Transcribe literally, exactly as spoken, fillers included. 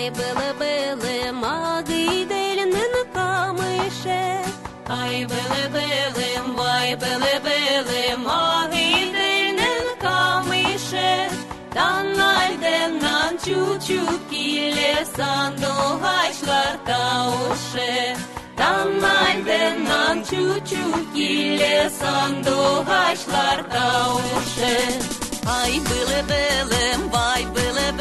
Ай, били-били, маги дельнин камише. Ай, били-били, вай, били-били, маги дельнин камише. Tanlardan çuçuk ile sandoğaçlar kavuşe. Tanlardan çuçuk ile sandoğaçlar kavuşe. Ay bile belim, vay bile